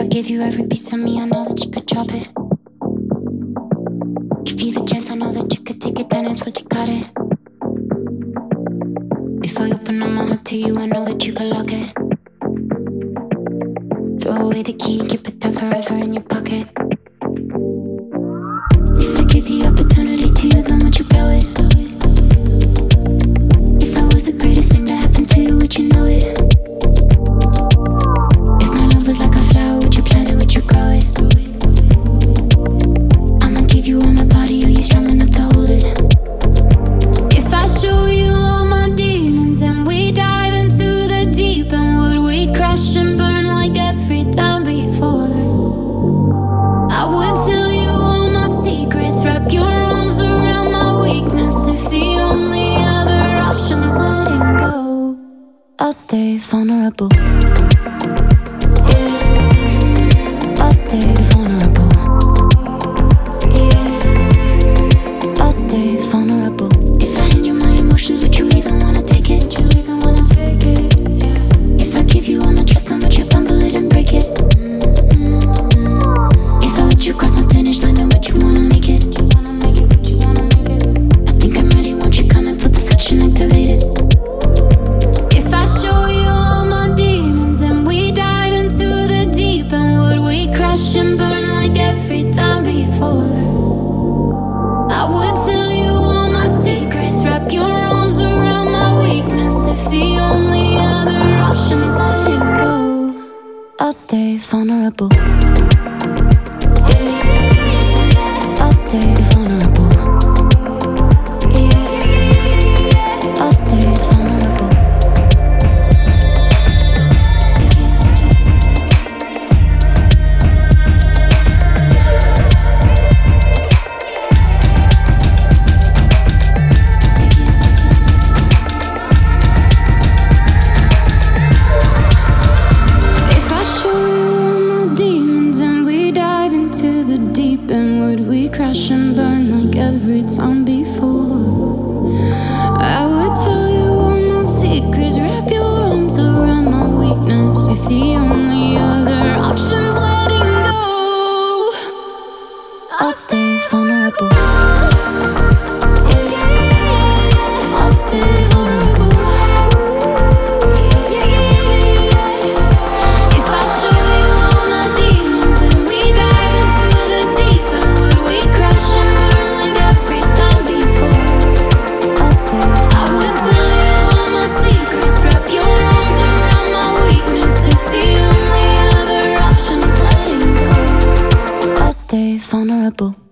gave you every piece of me, I know that you could drop it. Give you the chance, I know that you could take advantage, but you got it. If I open up my heart to you, I know that you could lock it. Throw away the key and keep it there forever in your pocket. If I give the opportunity to you, then would you blow it? If I was the greatest thing to happen to you, would you know it? If my love was like a flower, would you plant it, would you grow it? I'ma give you all my body, are you strong enough to hold it? If I show you all my demons and we dive into the deep, and would we crash and burn like every time before? I would tell you all my secrets, wrap your arms around my weakness. If the only other option is letting go, I'll stay vulnerable. Yeah, I'll stay vulnerable. Yeah, I'll stay vulnerable. If I hand you my emotions, would you even wanna take it? If I give you all my trust, then would you fumble it and break it? If I let you cross my finish line, then would you wanna make it? I think I'm ready, won't you come and flip the switch and activate it? If I show you all my demons and we dive into the deep, and would we crash and burn like every time before? I would tell you all my secrets, wrap your arms around my weakness. If the only other option is letting go, I'll stay vulnerable. Yeah, I'll stay vulnerable. Yeah, I'll stay vulnerable. If I show you all my demons and we dive into the deep, and would we crash and burn like every time before? I would tell you all my secrets, wrap your arms around my weakness. If the only other option's letting go, I'll stay vulnerable. I'll stay vulnerable. If I show you all my demons and we dive into the deep, and would we crash and burn like every time before? I would tell you all my secrets, wrap your arms around my weakness. If the only other option is letting go, I'll stay vulnerable.